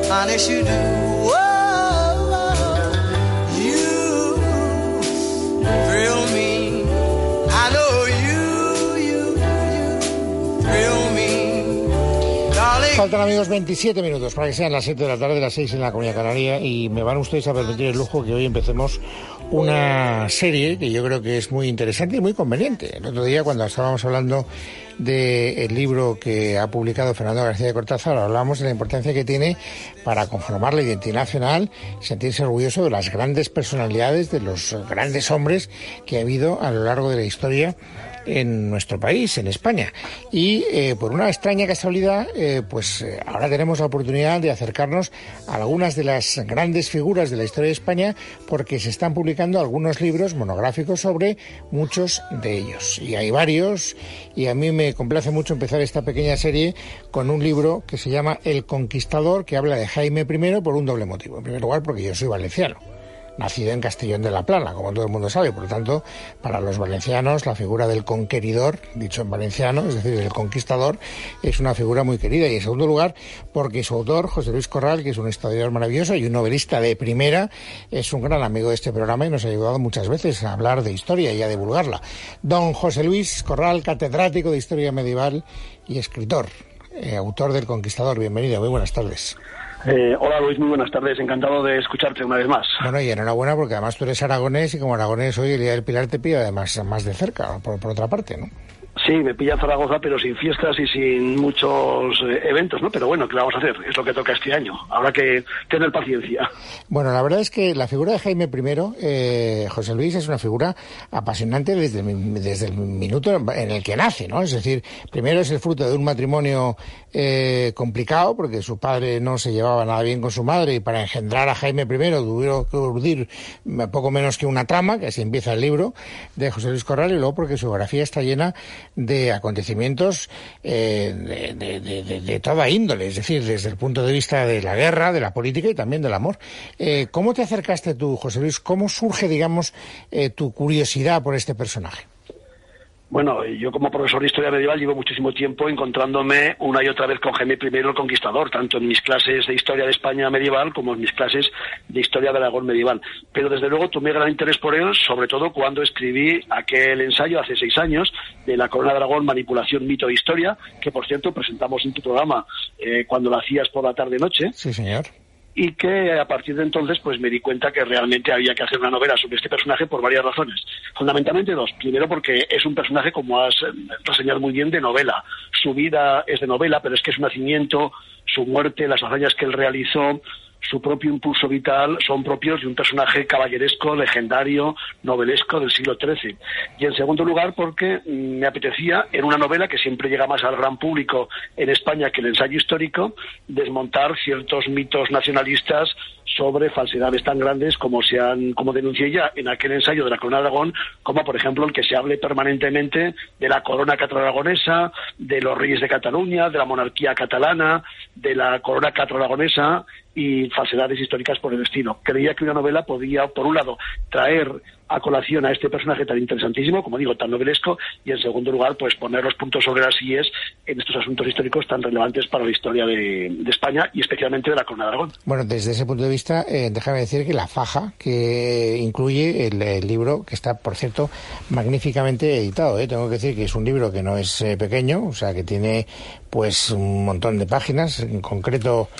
honest you do. Whoa, you thrill me. I know you thrill me. Darling. Faltan, amigos, 27 minutos para que sean las 7 de la tarde, las 6 en la Comunidad Canaria, y me van ustedes a permitir el lujo que hoy empecemos una serie que yo creo que es muy interesante y muy conveniente. El otro día, cuando estábamos hablando del libro que ha publicado Fernando García de Cortázar, hablábamos de la importancia que tiene para conformar la identidad nacional, sentirse orgulloso de las grandes personalidades, de los grandes hombres que ha habido a lo largo de la historia en nuestro país, en España. Y por una extraña casualidad, ahora tenemos la oportunidad de acercarnos a algunas de las grandes figuras de la historia de España, porque se están publicando algunos libros monográficos sobre muchos de ellos. Y hay varios, y a mí me complace mucho empezar esta pequeña serie con un libro que se llama El Conquistador, que habla de Jaime I por un doble motivo. En primer lugar, porque yo soy valenciano, nacido en Castellón de la Plana, como todo el mundo sabe. Por lo tanto, para los valencianos, la figura del conqueridor, dicho en valenciano, es decir, el conquistador, es una figura muy querida. Y en segundo lugar, porque su autor, José Luis Corral, que es un historiador maravilloso y un novelista de primera, es un gran amigo de este programa y nos ha ayudado muchas veces a hablar de historia y a divulgarla. Don José Luis Corral, catedrático de Historia Medieval y escritor, autor del Conquistador. Bienvenido, muy buenas tardes. Hola Luis, muy buenas tardes, encantado de escucharte una vez más. Bueno, y enhorabuena, porque además tú eres aragonés, y como aragonés hoy el Día del Pilar te pilla además más de cerca, por otra parte, ¿no? Sí, me pilla Zaragoza, pero sin fiestas y sin muchos eventos, ¿no? Pero bueno, ¿qué vamos a hacer? Es lo que toca este año. Habrá que tener paciencia. Bueno, la verdad es que la figura de Jaime I, José Luis, es una figura apasionante desde el minuto en el que nace, ¿no? Es decir, primero es el fruto de un matrimonio complicado, porque su padre no se llevaba nada bien con su madre, y para engendrar a Jaime I tuvieron que urdir poco menos que una trama, que así empieza el libro de José Luis Corral, y luego porque su biografía está llena de acontecimientos de toda índole, es decir, desde el punto de vista de la guerra, de la política y también del amor. ¿Cómo te acercaste tú, José Luis? ¿Cómo surge, digamos, tu curiosidad por este personaje? Bueno, yo como profesor de Historia Medieval llevo muchísimo tiempo encontrándome una y otra vez con Jaime I el Conquistador, tanto en mis clases de Historia de España medieval como en mis clases de Historia de Aragón medieval. Pero desde luego tomé gran interés por él, sobre todo cuando escribí aquel ensayo hace 6 años de la Corona de Aragón, Manipulación, Mito e Historia, que por cierto presentamos en tu programa cuando lo hacías por la tarde-noche. Sí, señor. Y que a partir de entonces pues me di cuenta que realmente había que hacer una novela sobre este personaje por varias razones. Fundamentalmente 2. Primero, porque es un personaje, como has reseñado muy bien, de novela. Su vida es de novela, pero es que su nacimiento, su muerte, las hazañas que él realizó, su propio impulso vital son propios de un personaje caballeresco, legendario, novelesco del siglo XIII. Y en segundo lugar, porque me apetecía, en una novela que siempre llega más al gran público en España que el ensayo histórico, desmontar ciertos mitos nacionalistas sobre falsedades tan grandes como denuncié ya en aquel ensayo de la Corona de Aragón, como por ejemplo el que se hable permanentemente de la corona catalaragonesa, de los reyes de Cataluña, de la monarquía catalana, de la corona catalaragonesa y falsedades históricas por el estilo. Creía que una novela podía, por un lado, traer a colación a este personaje tan interesantísimo, como digo, tan novelesco, y en segundo lugar, pues poner los puntos sobre las íes en estos asuntos históricos tan relevantes para la historia de España y especialmente de la Corona de Aragón. Bueno, desde ese punto de vista, déjame decir que la faja que incluye el libro, que está, por cierto, magníficamente editado, tengo que decir que es un libro que no es pequeño, o sea, que tiene pues un montón de páginas, en concreto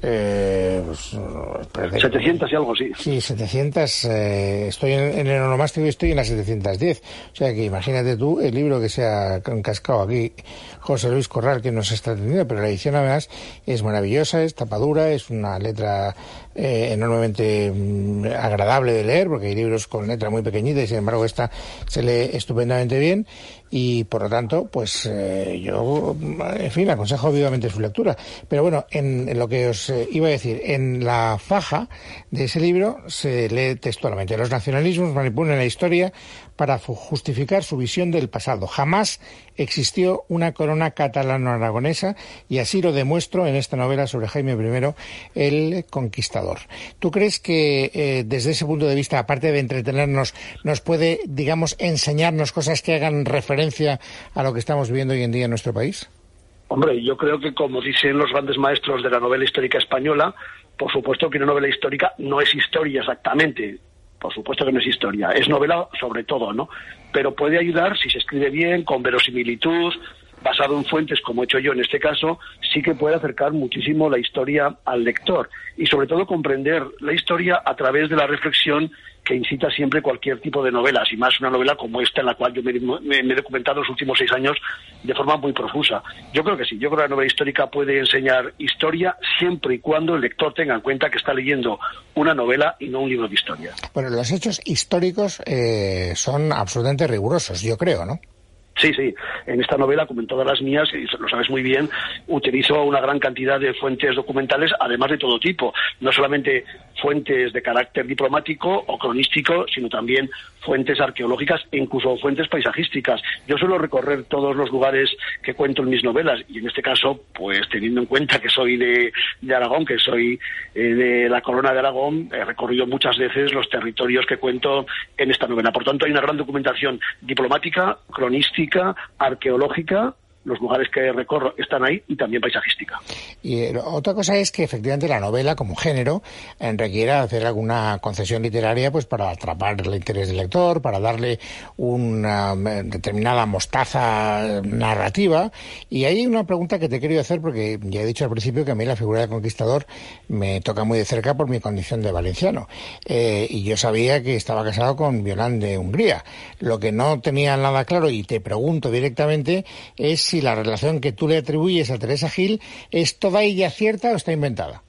700 y algo, sí. Sí, 700. Estoy en el onomástico y estoy en las 710. O sea que imagínate tú el libro que se ha encascado aquí José Luis Corral, que nos está atendiendo, pero la edición además es maravillosa, es tapadura, es una letra enormemente agradable de leer, porque hay libros con letra muy pequeñita y sin embargo esta se lee estupendamente bien. Y por lo tanto, pues yo, en fin, aconsejo vivamente su lectura. Pero bueno, en lo que os iba a decir, en la faja de ese libro se lee textualmente: los nacionalismos manipulan la historia para justificar su visión del pasado. Jamás existió una corona catalano-aragonesa, y así lo demuestro en esta novela sobre Jaime I, el Conquistador. ¿Tú crees que desde ese punto de vista, aparte de entretenernos, nos puede, digamos, enseñarnos cosas que hagan referencia a lo que estamos viviendo hoy en día en nuestro país? Hombre, yo creo que, como dicen los grandes maestros de la novela histórica española, por supuesto que una novela histórica no es historia exactamente. Por supuesto que no es historia, es novela sobre todo, ¿no? Pero puede ayudar, si se escribe bien, con verosimilitud, basado en fuentes, como he hecho yo en este caso, sí que puede acercar muchísimo la historia al lector y sobre todo comprender la historia a través de la reflexión que incita siempre cualquier tipo de novelas, y más una novela como esta en la cual yo me he documentado los últimos 6 años de forma muy profusa. Yo creo que sí, yo creo que la novela histórica puede enseñar historia siempre y cuando el lector tenga en cuenta que está leyendo una novela y no un libro de historia. Bueno, los hechos históricos son absolutamente rigurosos, yo creo, ¿no? Sí, sí. En esta novela, como en todas las mías, y lo sabes muy bien, utilizo una gran cantidad de fuentes documentales, además de todo tipo. No solamente fuentes de carácter diplomático o cronístico, sino también fuentes arqueológicas e incluso fuentes paisajísticas. Yo suelo recorrer todos los lugares que cuento en mis novelas, y en este caso, pues teniendo en cuenta que soy de Aragón, que soy de la Corona de Aragón, he recorrido muchas veces los territorios que cuento en esta novela. Por tanto, hay una gran documentación diplomática, cronística, arqueológica, los lugares que recorro están ahí, y también paisajística. Y otra cosa es que efectivamente la novela como género requiere hacer alguna concesión literaria pues para atrapar el interés del lector, para darle una determinada mostaza narrativa. Y hay una pregunta que te he querido hacer, porque ya he dicho al principio que a mí la figura del conquistador me toca muy de cerca por mi condición de valenciano, y yo sabía que estaba casado con Violán de Hungría. Lo que no tenía nada claro, y te pregunto directamente, es si la relación que tú le atribuyes a Teresa Gil es toda ella cierta o está inventada.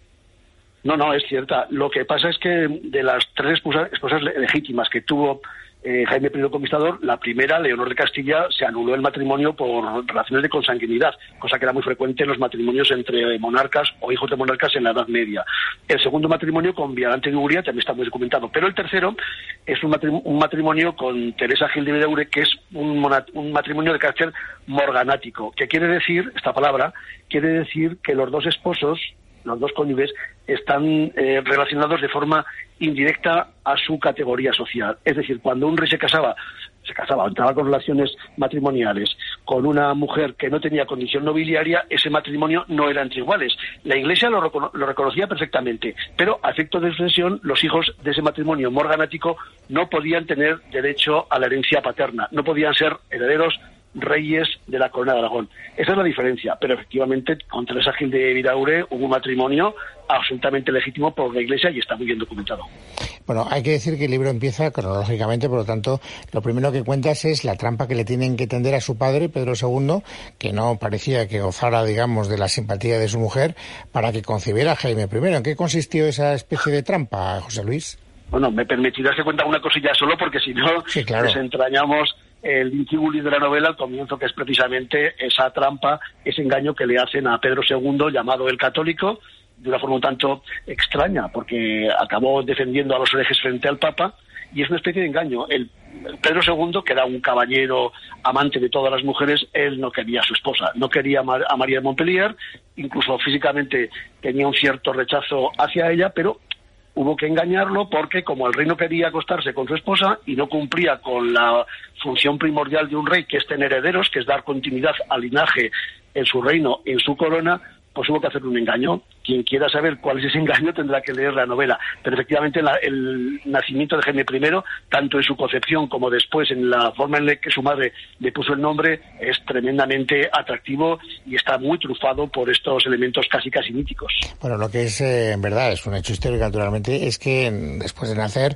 No, es cierta. Lo que pasa es que de las 3 esposas legítimas que tuvo Jaime I Conquistador, la primera, Leonor de Castilla, se anuló el matrimonio por relaciones de consanguinidad, cosa que era muy frecuente en los matrimonios entre monarcas o hijos de monarcas en la Edad Media. El segundo matrimonio con Violante de Hungría también está muy documentado, pero el tercero es un matrimonio con Teresa Gil de Vidaure, que es un matrimonio de carácter morganático, que quiere decir, esta palabra, quiere decir que los dos esposos, los dos cónyuges, están relacionados de forma indirecta a su categoría social. Es decir, cuando un rey se casaba, entraba con relaciones matrimoniales con una mujer que no tenía condición nobiliaria, ese matrimonio no era entre iguales. La Iglesia lo reconocía perfectamente, pero a efecto de sucesión, los hijos de ese matrimonio morganático no podían tener derecho a la herencia paterna, no podían ser herederos reyes de la Corona de Aragón. Esa es la diferencia, pero efectivamente con Teresa Gil de Vidaure hubo un matrimonio absolutamente legítimo por la Iglesia y está muy bien documentado. Bueno, hay que decir que el libro empieza cronológicamente, por lo tanto, lo primero que cuentas es la trampa que le tienen que tender a su padre, Pedro II, que no parecía que gozara, digamos, de la simpatía de su mujer, para que concibiera a Jaime I. ¿En qué consistió esa especie de trampa, José Luis? Bueno, me permitirás que cuente una cosilla solo, porque si no, sí, claro, desentrañamos el intrigulis de la novela al comienzo, que es precisamente esa trampa, ese engaño que le hacen a Pedro II, llamado el Católico, de una forma un tanto extraña, porque acabó defendiendo a los herejes frente al Papa, y es una especie de engaño. El Pedro II, que era un caballero amante de todas las mujeres, él no quería a su esposa, no quería a María de Montpellier, incluso físicamente tenía un cierto rechazo hacia ella, pero hubo que engañarlo porque, como el rey no quería acostarse con su esposa y no cumplía con la función primordial de un rey, que es tener herederos, que es dar continuidad al linaje en su reino, en su corona, pues hubo que hacer un engaño. Quien quiera saber cuál es ese engaño tendrá que leer la novela. Pero efectivamente el nacimiento de Jaime I, tanto en su concepción como después en la forma en la que su madre le puso el nombre, es tremendamente atractivo y está muy trufado por estos elementos casi míticos. Bueno, lo que es, en verdad, es un hecho histórico, naturalmente, es que después de nacer,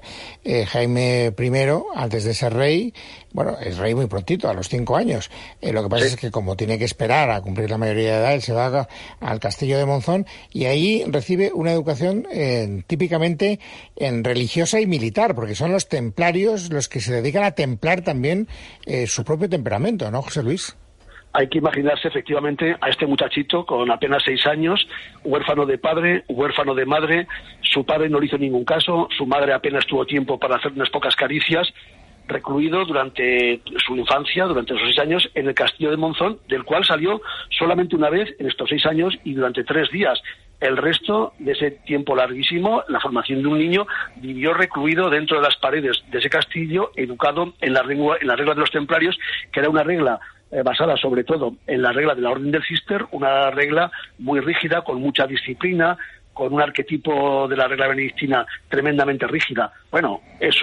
Jaime I, antes de ser rey, bueno, es rey muy prontito, a los 5 años. Lo que pasa es que, como tiene que esperar a cumplir la mayoría de edad, él se va al castillo de Monzón y ahí recibe una educación típicamente religiosa y militar, porque son los templarios los que se dedican a templar también su propio temperamento, ¿no, José Luis? Hay que imaginarse efectivamente a este muchachito con apenas 6 años, huérfano de padre, huérfano de madre. Su padre no le hizo ningún caso, su madre apenas tuvo tiempo para hacer unas pocas caricias, recluido durante su infancia, durante esos 6 años, en el castillo de Monzón, del cual salió solamente una vez en estos 6 años y durante 3 días. El resto de ese tiempo larguísimo, la formación de un niño, vivió recluido dentro de las paredes de ese castillo, educado en la regla de los templarios, que era una regla basada sobre todo en la regla de la Orden del Cister, una regla muy rígida, con mucha disciplina, con un arquetipo de la regla benedictina tremendamente rígida. Bueno,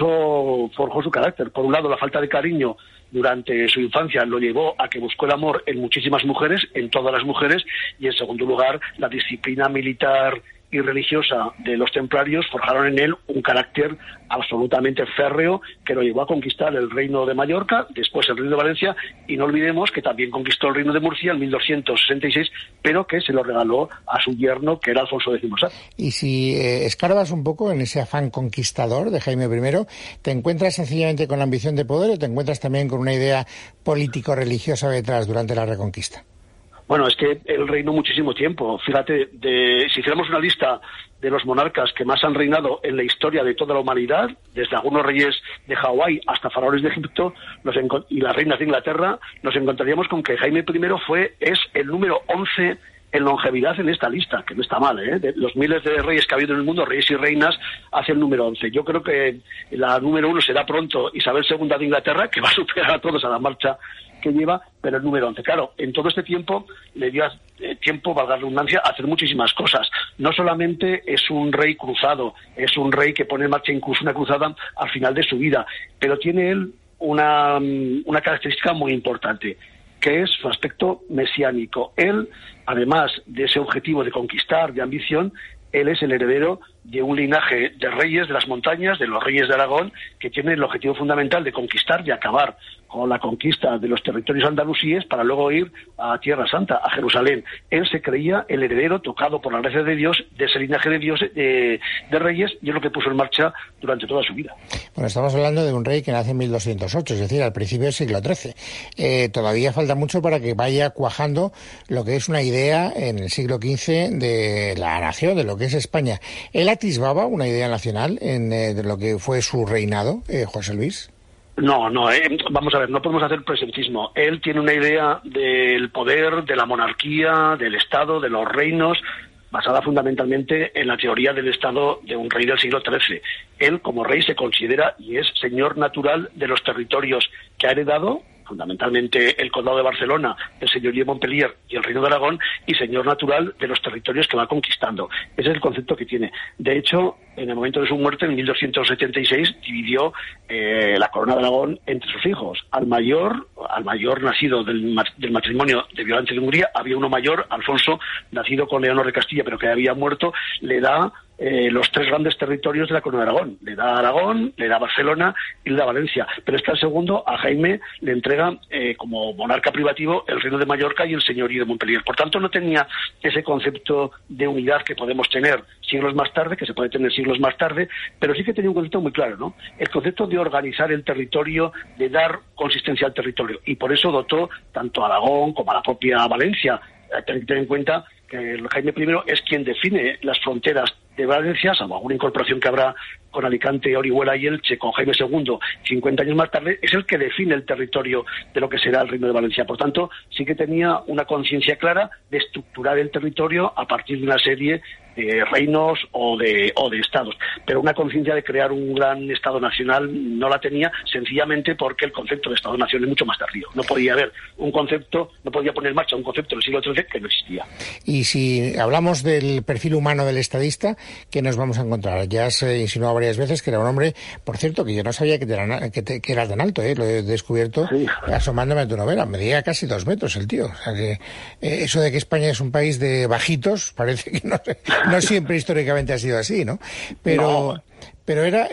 eso forjó su carácter. Por un lado, la falta de cariño durante su infancia lo llevó a que buscó el amor en muchísimas mujeres, en todas las mujeres, y en segundo lugar, la disciplina militar y religiosa de los templarios forjaron en él un carácter absolutamente férreo que lo llevó a conquistar el reino de Mallorca, después el reino de Valencia, y no olvidemos que también conquistó el reino de Murcia en 1266, pero que se lo regaló a su yerno, que era Alfonso X. Y si escarbas un poco en ese afán conquistador de Jaime I, ¿te encuentras sencillamente con la ambición de poder o te encuentras también con una idea político-religiosa detrás durante la Reconquista? Bueno, es que él reinó muchísimo tiempo. Fíjate, si hiciéramos una lista de los monarcas que más han reinado en la historia de toda la humanidad, desde algunos reyes de Hawái hasta faraones de Egipto y las reinas de Inglaterra, nos encontraríamos con que Jaime I es el número 11 en longevidad en esta lista, que no está mal, ¿eh? De los miles de reyes que ha habido en el mundo, reyes y reinas, hace el número 11. Yo creo que la número 1 será pronto Isabel II de Inglaterra, que va a superar a todos a la marcha que lleva, pero el número 11. Claro, en todo este tiempo le dio tiempo, valga la redundancia, a hacer muchísimas cosas. No solamente es un rey cruzado, es un rey que pone en marcha incluso una cruzada al final de su vida, pero tiene él una característica muy importante, que es su aspecto mesiánico. Él, además de ese objetivo de conquistar, de ambición, él es el heredero de un linaje de reyes de las montañas, de los reyes de Aragón, que tienen el objetivo fundamental de conquistar, de acabar con la conquista de los territorios andalusíes para luego ir a Tierra Santa, a Jerusalén. Él se creía el heredero, tocado por la gracia de Dios, de ese linaje de Dios, de reyes, y es lo que puso en marcha durante toda su vida. Bueno, estamos hablando de un rey que nace en 1208, es decir, al principio del siglo XIII. Todavía falta mucho para que vaya cuajando lo que es una idea en el siglo XV de la nación, de lo que es España. ¿Él atisbaba una idea nacional de lo que fue su reinado, José Luis? No, vamos a ver, no podemos hacer presentismo. Él tiene una idea del poder, de la monarquía, del Estado, de los reinos, basada fundamentalmente en la teoría del Estado de un rey del siglo XIII. Él, como rey, se considera y es señor natural de los territorios que ha heredado, fundamentalmente el Condado de Barcelona, el señorío de Montpellier y el Reino de Aragón, y señor natural de los territorios que va conquistando. Ese es el concepto que tiene. De hecho, en el momento de su muerte, en 1276, dividió la corona de Aragón entre sus hijos. Al mayor nacido del matrimonio de Violante de Hungría, había uno mayor, Alfonso, nacido con Leonor de Castilla, pero que había muerto, le da los tres grandes territorios de la corona de Aragón. Le da Aragón, le da Barcelona y le da Valencia. Pero el segundo, a Jaime, le entrega como monarca privativo el reino de Mallorca y el señorío de Montpellier. Por tanto, no tenía ese concepto de unidad que podemos tener siglos más tarde, que se puede tener siglos más tarde, pero sí que tenía un concepto muy claro, ¿no? El concepto de organizar el territorio, de dar consistencia al territorio. Y por eso dotó tanto a Aragón como a la propia Valencia. Ten en cuenta que el Jaime I es quien define las fronteras de Valencia, salvo alguna incorporación que habrá con Alicante, Orihuela y Elche, con Jaime II, 50 años más tarde, es el que define el territorio de lo que será el Reino de Valencia. Por tanto, sí que tenía una conciencia clara de estructurar el territorio a partir de una serie de reinos o de estados. Pero una conciencia de crear un gran Estado nacional no la tenía, sencillamente porque el concepto de Estado-nación es mucho más tardío. No podía haber un concepto, no podía poner en marcha un concepto del siglo XIII que no existía. Y si hablamos del perfil humano del estadista, ¿qué nos vamos a encontrar? Ya has insinuado varias veces que era un hombre, por cierto, que yo no sabía que era tan alto, lo he descubierto sí, asomándome a tu novela. Medía casi 2 metros el tío. O sea que eso de que España es un país de bajitos, parece que no siempre históricamente ha sido así, ¿no? Pero era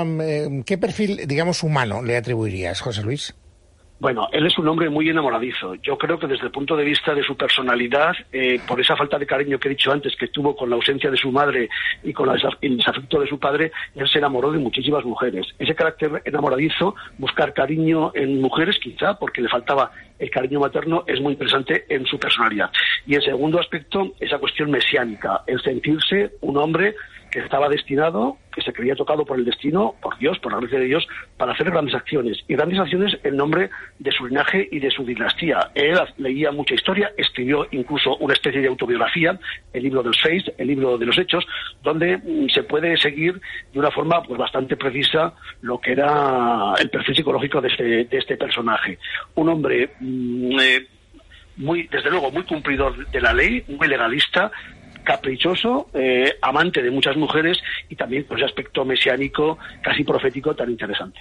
¿qué perfil, digamos, humano le atribuirías, José Luis? Bueno, él es un hombre muy enamoradizo. Yo creo que desde el punto de vista de su personalidad, por esa falta de cariño que he dicho antes, que tuvo con la ausencia de su madre y con el desafecto de su padre, él se enamoró de muchísimas mujeres. Ese carácter enamoradizo, buscar cariño en mujeres, quizá porque le faltaba el cariño materno, es muy interesante en su personalidad. Y en segundo aspecto, esa cuestión mesiánica, el sentirse un hombre que estaba destinado, que se creía tocado por el destino, por Dios, por la gracia de Dios, para hacer grandes acciones. Y grandes acciones en nombre de su linaje y de su dinastía. Él leía mucha historia, escribió incluso una especie de autobiografía, el libro de los Faits, el libro de los Hechos, donde se puede seguir de una forma pues bastante precisa lo que era el perfil psicológico de este personaje. Un hombre desde luego, muy cumplidor de la ley, muy legalista, caprichoso, amante de muchas mujeres y también con ese aspecto mesiánico, casi profético, tan interesante.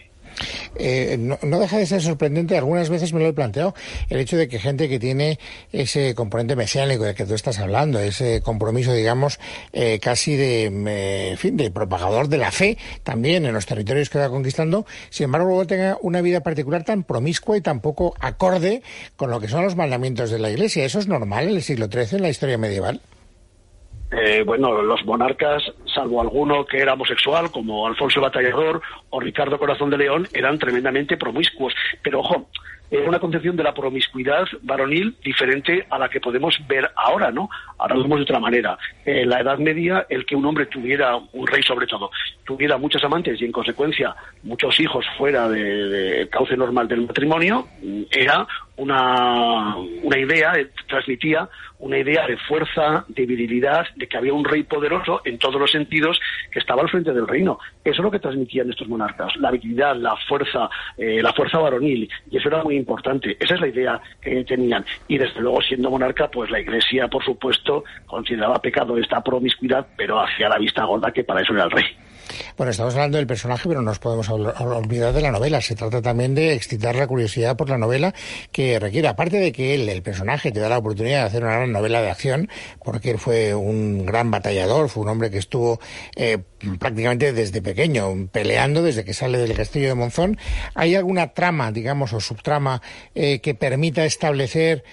No deja de ser sorprendente, algunas veces me lo he planteado, el hecho de que gente que tiene ese componente mesiánico del que tú estás hablando, ese compromiso, digamos, casi de propagador de la fe, también en los territorios que va conquistando, sin embargo luego tenga una vida particular tan promiscua y tan poco acorde con lo que son los mandamientos de la Iglesia. ¿Eso es normal en el siglo XIII, en la historia medieval? Bueno, los monarcas, salvo alguno que era homosexual, como Alfonso el Batallador o Ricardo Corazón de León, eran tremendamente promiscuos. Pero, ojo, es una concepción de la promiscuidad varonil diferente a la que podemos ver ahora, ¿no? Ahora lo vemos de otra manera. En la Edad Media, el que un hombre tuviera, un rey sobre todo, tuviera muchas amantes y, en consecuencia, muchos hijos fuera de cauce normal del matrimonio, era una idea, transmitía una idea de fuerza, de virilidad, de que había un rey poderoso en todos los sentidos que estaba al frente del reino. Eso es lo que transmitían estos monarcas, la virilidad, la fuerza varonil, y eso era muy importante. Esa es la idea que tenían. Y desde luego, siendo monarca, pues la Iglesia, por supuesto, consideraba pecado esta promiscuidad, pero hacía la vista gorda que para eso era el rey. Bueno, estamos hablando del personaje, pero no nos podemos olvidar de la novela. Se trata también de excitar la curiosidad por la novela que requiere, aparte de que el personaje te da la oportunidad de hacer una gran novela de acción, porque él fue un gran batallador, fue un hombre que estuvo prácticamente desde pequeño peleando, desde que sale del castillo de Monzón. ¿Hay alguna trama, digamos, o subtrama que permita establecer,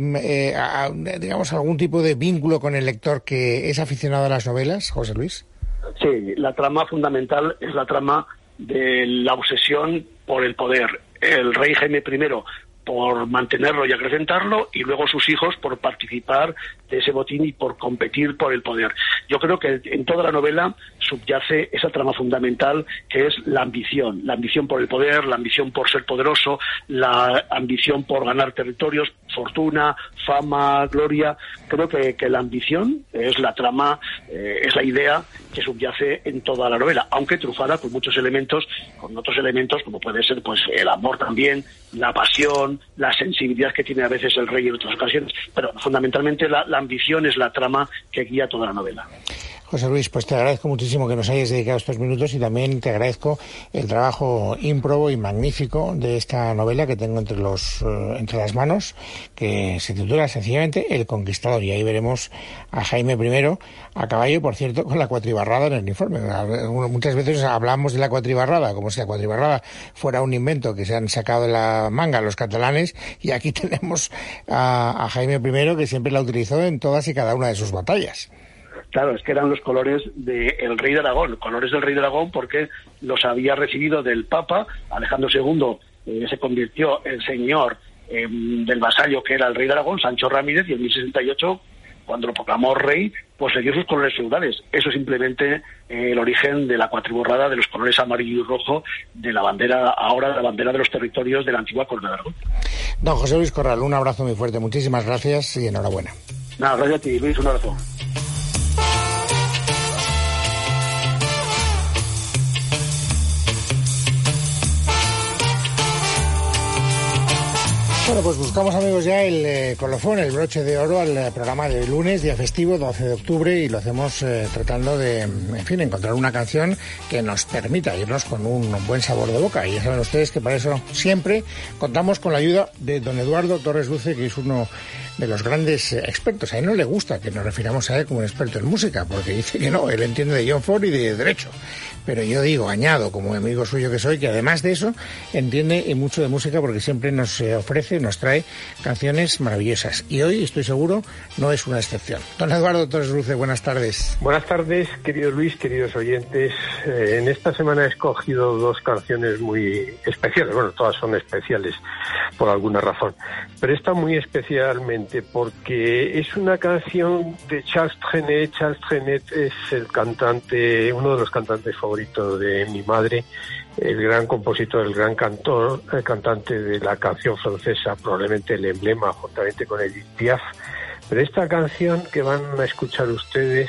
digamos, algún tipo de vínculo con el lector que es aficionado a las novelas, José Luis? Sí, la trama fundamental es la trama de la obsesión por el poder. El rey Jaime I por mantenerlo y acrecentarlo, y luego sus hijos por participar de ese botín y por competir por el poder. Yo creo que en toda la novela subyace esa trama fundamental que es la ambición por el poder, la ambición por ser poderoso, la ambición por ganar territorios, fortuna, fama, gloria. Creo que la ambición es la trama, es la idea que subyace en toda la novela, aunque trufada con muchos elementos, con otros elementos como puede ser pues el amor también, la pasión, la sensibilidad que tiene a veces el rey en otras ocasiones, pero fundamentalmente la ambición es la trama que guía toda la novela. José Luis, pues te agradezco muchísimo que nos hayas dedicado estos minutos y también te agradezco el trabajo ímprobo y magnífico de esta novela que tengo entre las manos, que se titula sencillamente El Conquistador, y ahí veremos a Jaime I a caballo, por cierto, con la cuatribarrada en el uniforme. Muchas veces hablamos de la cuatribarrada como si la cuatribarrada fuera un invento que se han sacado de la manga los catalanes, y aquí tenemos a Jaime I que siempre la utilizó en todas y cada una de sus batallas. Claro, es que eran los colores del rey de Aragón, colores del rey de Aragón, porque los había recibido del Papa. Alejandro II se convirtió en señor del vasallo que era el rey de Aragón, Sancho Ramírez, y en 1068, cuando lo proclamó rey, pues le dio sus colores feudales. Eso es simplemente el origen de la cuatriborrada, de los colores amarillo y rojo de la bandera, ahora la bandera de los territorios de la antigua Corona de Aragón. Don José Luis Corral, un abrazo muy fuerte, muchísimas gracias y enhorabuena. Nada, gracias a ti, Luis, un abrazo. Bueno, pues buscamos, amigos, ya el colofón, el broche de oro al programa de lunes, día festivo, 12 de octubre, y lo hacemos tratando de, en fin, encontrar una canción que nos permita irnos con un buen sabor de boca. Y ya saben ustedes que para eso siempre contamos con la ayuda de don Eduardo Torres Luce, que es uno de los grandes expertos. A él no le gusta que nos refiramos a él como un experto en música, porque dice que no, él entiende de John Ford y de derecho. Pero yo digo, añado, como amigo suyo que soy, que además de eso entiende mucho de música, porque siempre nos ofrece, nos trae canciones maravillosas. Y hoy, estoy seguro, no es una excepción. Don Eduardo Torres Luce, buenas tardes. Buenas tardes, querido Luis, queridos oyentes. En esta semana he escogido dos canciones muy especiales. Bueno, todas son especiales por alguna razón, pero esta muy especialmente porque es una canción de Charles Trenet. Charles Trenet es el cantante, uno de los cantantes favoritos de mi madre, el gran compositor, el gran cantor, el cantante de la canción francesa, probablemente el emblema, juntamente con Edith Piaf. Pero esta canción que van a escuchar ustedes,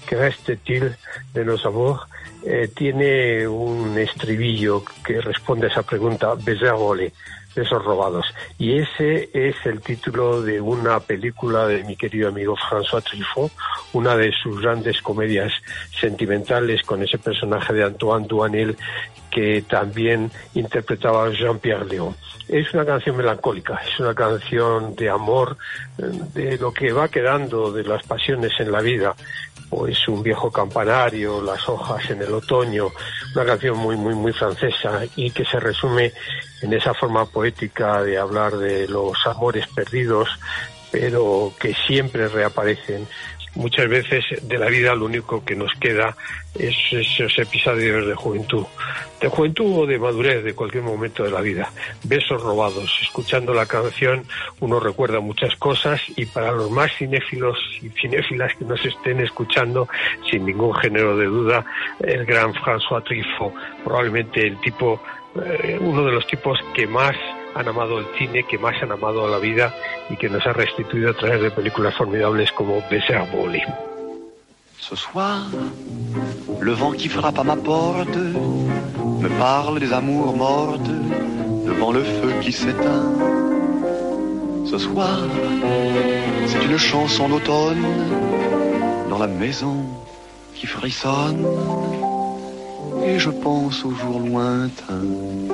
que reste-t-il de nos amours, tiene un estribillo que responde a esa pregunta, baiser volé, besos robados. Y ese es el título de una película de mi querido amigo François Truffaut, una de sus grandes comedias sentimentales con ese personaje de Antoine Duanel que también interpretaba Jean-Pierre Léon. Es una canción melancólica, es una canción de amor, de lo que va quedando de las pasiones en la vida, pues un viejo campanario, las hojas en el otoño, una canción muy francesa y que se resume en esa forma poética de hablar de los amores perdidos, pero que siempre reaparecen. Muchas veces de la vida lo único que nos queda es esos episodios de juventud o de madurez de cualquier momento de la vida. Besos robados. Escuchando la canción uno recuerda muchas cosas y para los más cinéfilos y cinéfilas que nos estén escuchando, sin ningún género de duda, el gran François Truffaut, probablemente el tipo, uno de los tipos que más han amado el cine, que más han amado la vida y que nos ha restituido a través de películas formidables como Baiser volé. Ce soir, le vent qui frappe à ma porte me parle des amours mortes devant le feu qui s'éteint. Ce soir, c'est une chanson d'automne dans la maison qui frissonne et je pense aux jours lointains.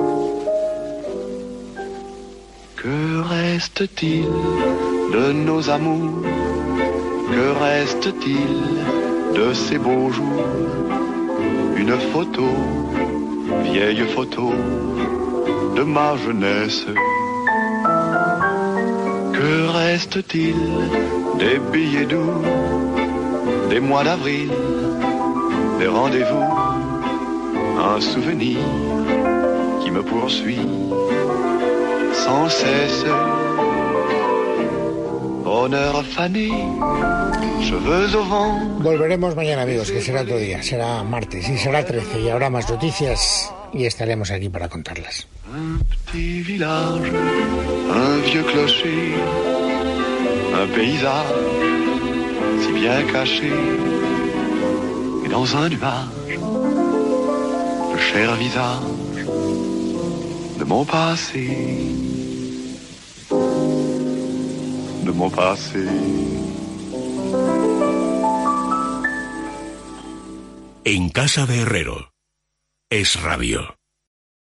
Que reste-t-il de nos amours? Que reste-t-il de ces beaux jours? Une photo, vieille photo de ma jeunesse. Que reste-t-il des billets doux, des mois d'avril, des rendez-vous? Un souvenir qui me poursuit sans cesse. Honneur fané, cheveux au vent. Volveremos mañana, amigos, que será otro día, será martes y será 13 y habrá más noticias y estaremos aquí para contarlas. Un petit village, un vieux clocher, un paysage si bien caché, et dans un nuage, le cher visage de mon passé. De mon passé. En casa de Herrero, Es Radio.